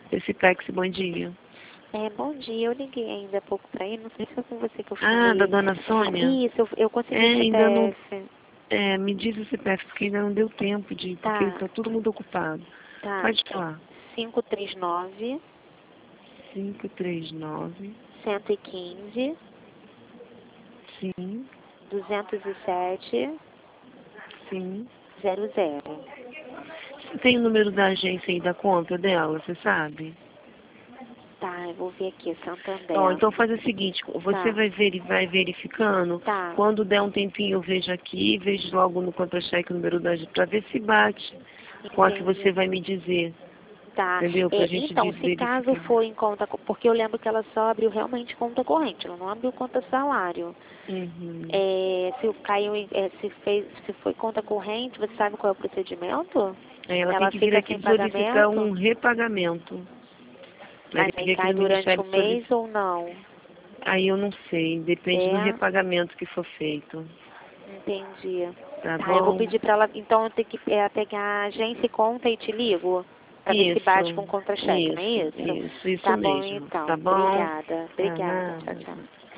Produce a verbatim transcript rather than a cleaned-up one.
Esse Pex, bom dia. É, bom dia, eu liguei ainda há pouco para ir, não sei se foi com você que eu Ah, falei. da dona Sônia? Isso, eu, eu consegui É, o ainda não... C P F. É, me diz o C P F, porque ainda não deu tempo de... Porque Tá, está todo mundo ocupado. tá. Pode falar. cinco três nove, cinco três nove, um um cinco, sim, dois zero sete, sim. zero zero. Você tem o número da agência aí da conta dela, você sabe? Tá, eu vou ver aqui, Ó, Santander. então faz o seguinte, você Tá, vai, ver, vai verificando, tá, quando der um tempinho eu vejo aqui, vejo logo no contra-cheque o número da agência, para ver se bate com a que você entendi. vai me dizer, Tá. entendeu? Pra É, gente então, de- se caso verificar. for em conta, co- porque eu lembro que ela só abriu realmente conta corrente, ela não abriu conta salário. Uhum. É, se caiu, em- é, se fez, se foi conta corrente, você sabe qual é o procedimento? Aí ela tem Ela que vir fica aqui sem solicitar pagamento, um repagamento. Vai mas ter que aí vir aqui cai no durante Ministério o mês solicitar. ou não? Aí eu não sei, depende do É, repagamento que for feito. entendi. Tá Tá, eu vou bom? pedir pra ela, então eu tenho que é, pegar a agência e conta e te ligo, pra ver se bate Isso, com contra-cheque, não é isso, isso? isso, isso Tá bom mesmo. então, Tá bom? obrigada, Tá obrigada, tchau, nada. tchau.